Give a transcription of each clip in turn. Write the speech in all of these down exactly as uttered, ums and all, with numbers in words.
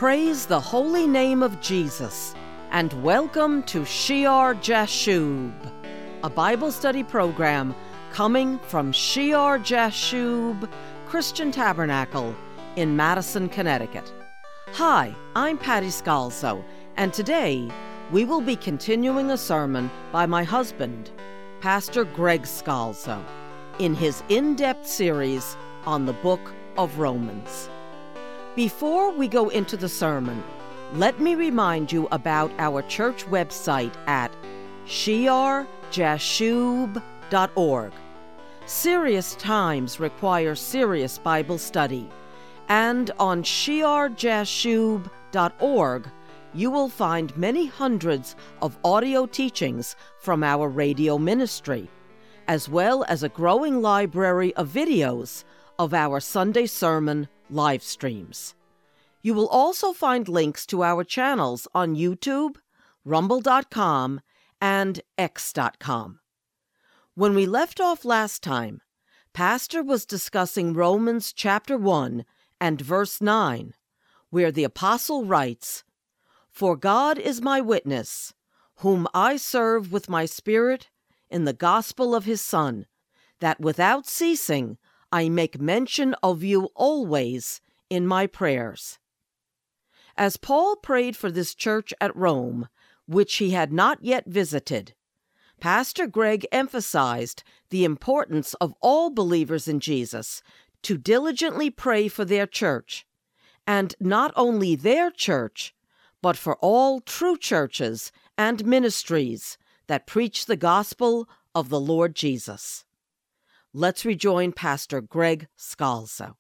Praise the holy name of Jesus, and welcome to Shear Jashub, a Bible study program coming from Shear Jashub Christian Tabernacle in Madison, Connecticut. Hi, I'm Patty Scalzo, and today we will be continuing a sermon by my husband, Pastor Greg Scalzo, in his in-depth series on the book of Romans. Before we go into the sermon, let me remind you about our church website at shear jashub dot org. Serious times require serious Bible study, and on shear jashub dot org you will find many hundreds of audio teachings from our radio ministry, as well as a growing library of videos of our Sunday sermon live streams. You will also find links to our channels on YouTube, rumble dot com, and x dot com. When we left off last time, Pastor was discussing Romans chapter one and verse nine, where the apostle writes, "For God is my witness, whom I serve with my spirit in the gospel of his Son, that without ceasing I make mention of you always in my prayers." As Paul prayed for this church at Rome, which he had not yet visited, Pastor Greg emphasized the importance of all believers in Jesus to diligently pray for their church, and not only their church, but for all true churches and ministries that preach the gospel of the Lord Jesus. Let's rejoin Pastor Greg Scalzo.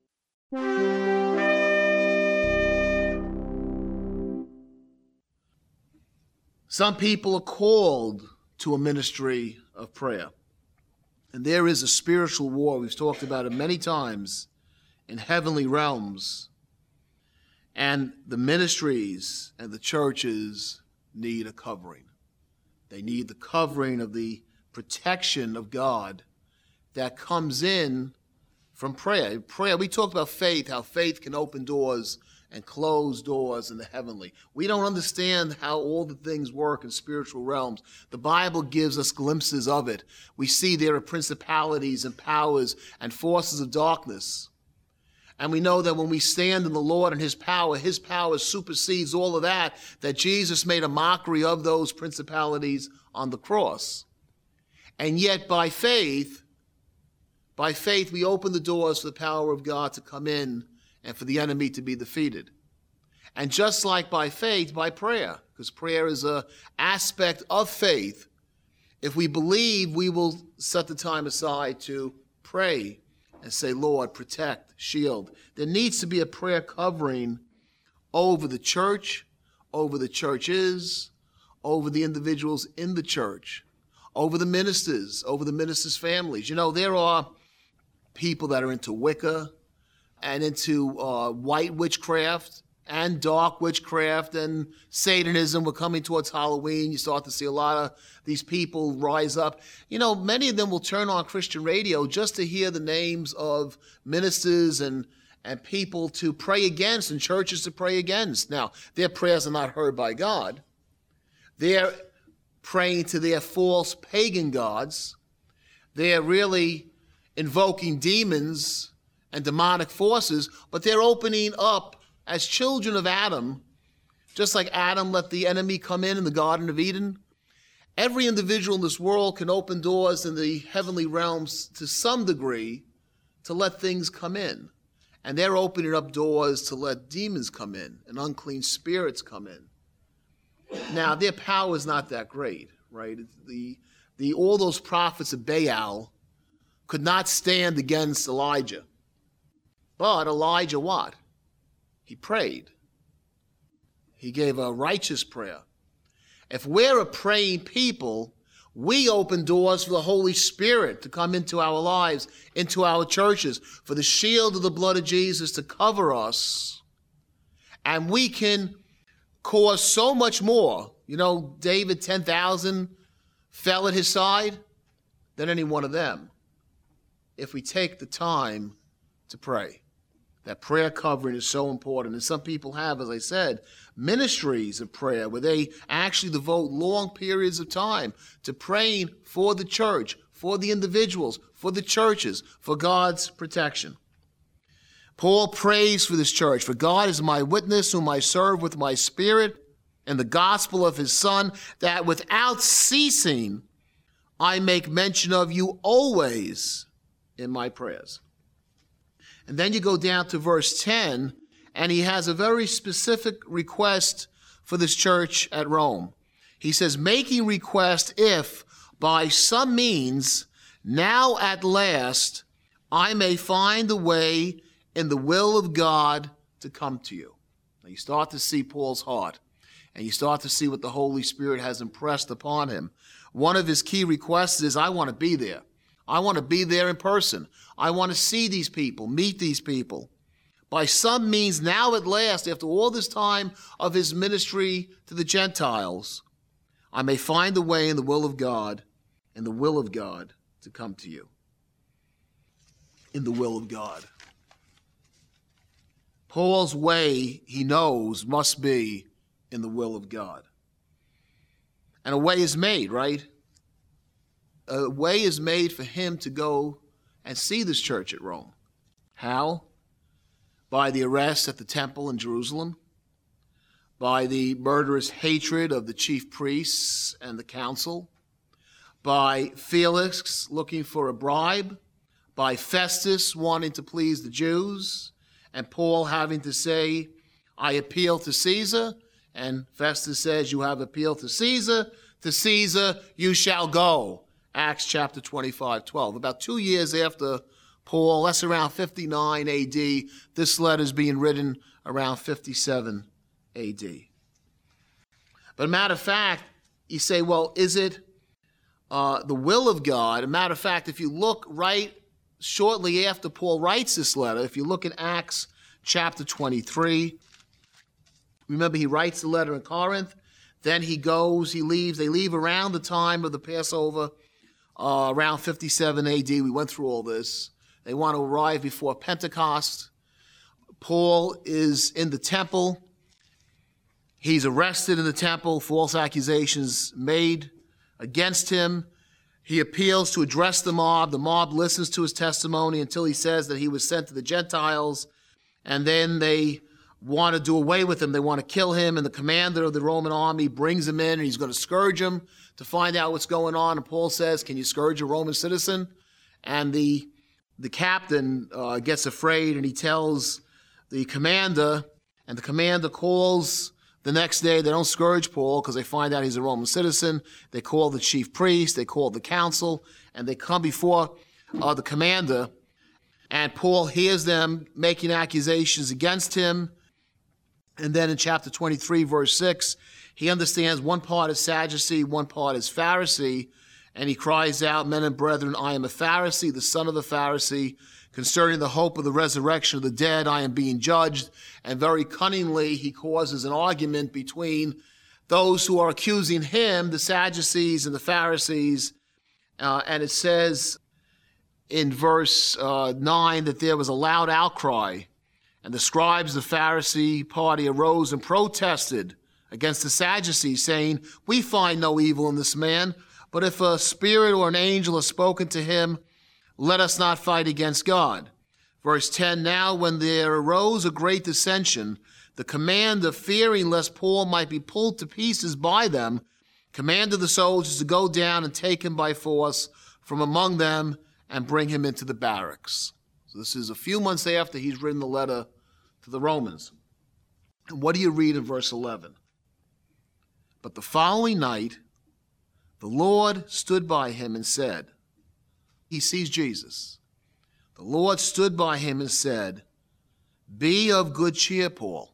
Some people are called to a ministry of prayer. And there is a spiritual war, we've talked about it many times, in heavenly realms. And the ministries and the churches need a covering. They need the covering of the protection of God that comes in from prayer. Prayer, we talked about faith, how faith can open doors and close doors in the heavenly. We don't understand how all the things work in spiritual realms. The Bible gives us glimpses of it. We see there are principalities and powers and forces of darkness. And we know that when we stand in the Lord and his power, his power supersedes all of that, that Jesus made a mockery of those principalities on the cross. And yet by faith, by faith, we open the doors for the power of God to come in and for the enemy to be defeated. And just like by faith, by prayer, because prayer is an aspect of faith, if we believe, we will set the time aside to pray and say, Lord, protect, shield. There needs to be a prayer covering over the church, over the churches, over the individuals in the church, over the ministers, over the ministers' families. You know, there are people that are into Wicca and into uh, white witchcraft and dark witchcraft and Satanism. We're coming towards Halloween. You start to see a lot of these people rise up. You know, many of them will turn on Christian radio just to hear the names of ministers and, and people to pray against and churches to pray against. Now, their prayers are not heard by God. They're praying to their false pagan gods. They're really invoking demons and demonic forces, but they're opening up as children of Adam, just like Adam let the enemy come in in the Garden of Eden. Every individual in this world can open doors in the heavenly realms to some degree to let things come in. And they're opening up doors to let demons come in and unclean spirits come in. Now, their power is not that great, right? The, the, all those prophets of Baal could not stand against Elijah. But Elijah what? He prayed. He gave a righteous prayer. If we're a praying people, we open doors for the Holy Spirit to come into our lives, into our churches, for the shield of the blood of Jesus to cover us. And we can cause so much more. You know, David, ten thousand fell at his side than any one of them, if we take the time to pray. that prayer covering is so important. And some people have, as I said, ministries of prayer where they actually devote long periods of time to praying for the church, for the individuals, for the churches, for God's protection. Paul prays for this church. For God is my witness, whom I serve with my spirit and the gospel of his Son, that without ceasing I make mention of you always in my prayers. And then you go down to verse ten, and he has a very specific request for this church at Rome. He says, making request if by some means now at last I may find the way in the will of God to come to you. Now you start to see Paul's heart, and you start to see what the Holy Spirit has impressed upon him. One of his key requests is, I want to be there. I want to be there in person. I want to see these people, meet these people. By some means, now at last, after all this time of his ministry to the Gentiles, I may find the way in the will of God, in the will of God to come to you. In the will of God. Paul's way, he knows, must be in the will of God. And a way is made, right? A way is made for him to go and see this church at Rome. How? By the arrest at the temple in Jerusalem, by the murderous hatred of the chief priests and the council, by Felix looking for a bribe, by Festus wanting to please the Jews, and Paul having to say, I appeal to Caesar, and Festus says, you have appealed to Caesar, to Caesar you shall go. Acts chapter twenty-five, twelve. About two years after Paul, that's around fifty-nine A D, this letter is being written around fifty-seven A D. But a matter of fact, you say, well, is it uh, the will of God? A matter of fact, if you look right shortly after Paul writes this letter, if you look at Acts chapter twenty-three, remember he writes the letter in Corinth, then he goes, he leaves, they leave around the time of the Passover, uh, around fifty-seven A D. We went through all this. They want to arrive before Pentecost. Paul is in the temple. He's arrested in the temple, false accusations made against him. He appeals to address the mob. The mob listens to his testimony until he says that he was sent to the Gentiles, and then they want to do away with him. They want to kill him, and the commander of the Roman army brings him in, and he's going to scourge him to find out what's going on. And Paul says, can you scourge a Roman citizen? And the the captain uh, gets afraid, and he tells the commander, and the commander calls the next day. They don't scourge Paul because they find out he's a Roman citizen. They call the chief priest, they call the council, and they come before uh, the commander, and Paul hears them making accusations against him. And then in chapter twenty-three, verse six, he understands one part is Sadducee, one part is Pharisee, and he cries out, men and brethren, I am a Pharisee, the son of a Pharisee. Concerning the hope of the resurrection of the dead, I am being judged. And very cunningly, he causes an argument between those who are accusing him, the Sadducees and the Pharisees. Uh, and it says in verse uh, nine that there was a loud outcry. And the scribes of the Pharisee party arose and protested against the Sadducees, saying, we find no evil in this man, but if a spirit or an angel has spoken to him, let us not fight against God. Verse ten, now when there arose a great dissension, the commander, fearing lest Paul might be pulled to pieces by them, commanded the soldiers to go down and take him by force from among them and bring him into the barracks. So this is a few months after he's written the letter to the Romans. And what do you read in verse eleven? But the following night, the Lord stood by him and said, he sees Jesus. The Lord stood by him and said, be of good cheer, Paul.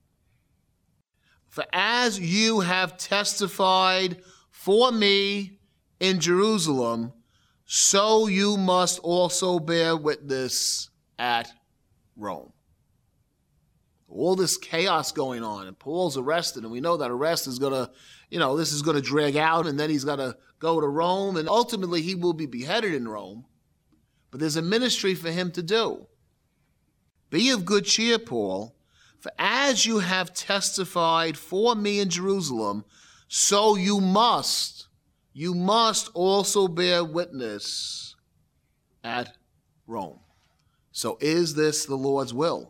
For as you have testified for me in Jerusalem, so you must also bear witness at Rome. All this chaos going on, and Paul's arrested, and we know that arrest is going to, you know, this is going to drag out, and then he's got to go to Rome, and ultimately he will be beheaded in Rome. But there's a ministry for him to do. Be of good cheer, Paul, for as you have testified for me in Jerusalem, so you must, you must also bear witness at Rome. So is this the Lord's will?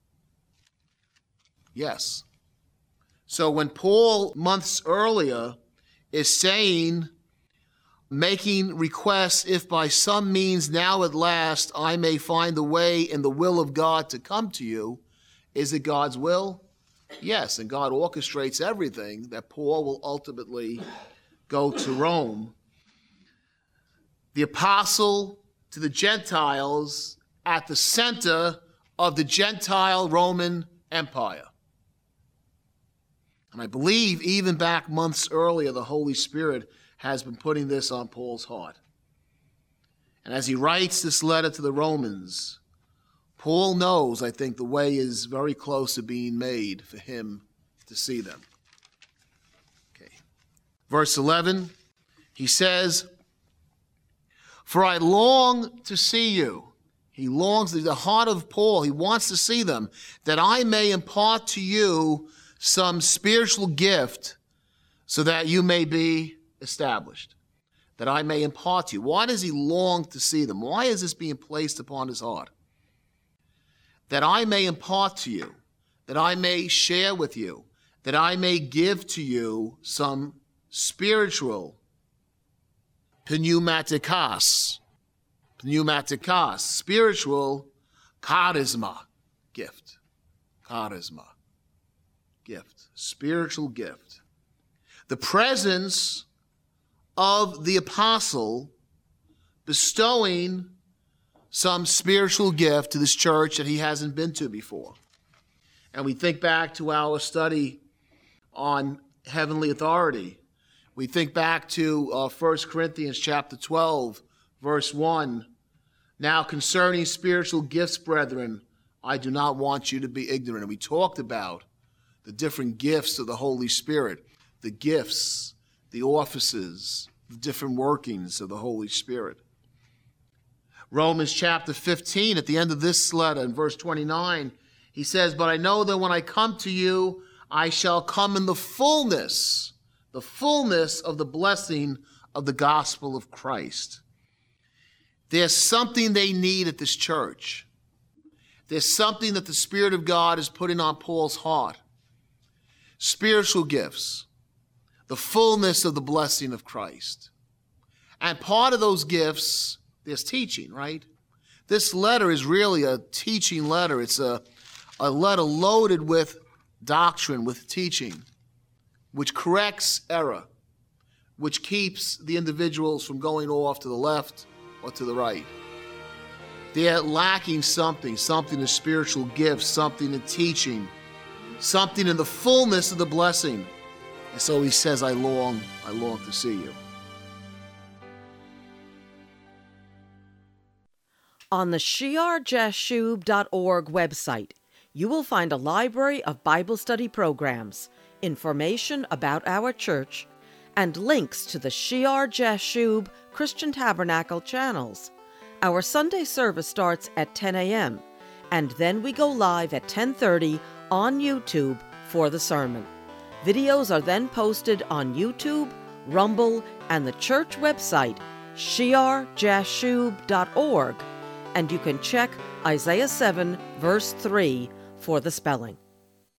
Yes. So when Paul, months earlier, is saying, making requests, if by some means now at last I may find the way in the will of God to come to you, is it God's will? Yes, and God orchestrates everything that Paul will ultimately go to Rome. The apostle to the Gentiles at the center of the Gentile Roman Empire. And I believe even back months earlier, the Holy Spirit has been putting this on Paul's heart. And as he writes this letter to the Romans, Paul knows, I think, the way is very close to being made for him to see them. Okay. Verse eleven, he says, "For I long to see you." He longs, the heart of Paul, he wants to see them, "that I may impart to you some spiritual gift so that you may be established." That I may impart to you. Why does he long to see them? Why is this being placed upon his heart? That I may impart to you, that I may share with you, that I may give to you some spiritual pneumatikos, pneumatikos, spiritual charisma gift, charisma gift, spiritual gift. The presence of the apostle bestowing some spiritual gift to this church that he hasn't been to before. And we think back to our study on heavenly authority. We think back to uh, First Corinthians chapter twelve, verse one. "Now concerning spiritual gifts, brethren, I do not want you to be ignorant." And we talked about the different gifts of the Holy Spirit, the gifts, the offices, the different workings of the Holy Spirit. Romans chapter fifteen, at the end of this letter, in verse twenty-nine, he says, "But I know that when I come to you, I shall come in the fullness, the fullness of the blessing of the gospel of Christ." There's something they need at this church. There's something that the Spirit of God is putting on Paul's heart. Spiritual gifts, the fullness of the blessing of Christ. And part of those gifts, there's teaching, right? This letter is really a teaching letter. It's a, a letter loaded with doctrine, with teaching, which corrects error, which keeps the individuals from going off to the left or to the right. They're lacking something, something in spiritual gifts, something in teaching, something in the fullness of the blessing. And so he says, I long, I long to see you. On the shear jashub dot org website, you will find a library of Bible study programs, information about our church, and links to the Shear Jashub Christian Tabernacle channels. Our Sunday service starts at ten a.m., and then we go live at ten thirty on YouTube for the sermon. Videos are then posted on YouTube, Rumble, and the church website, shear jashub dot org, and you can check Isaiah seven, verse three, for the spelling.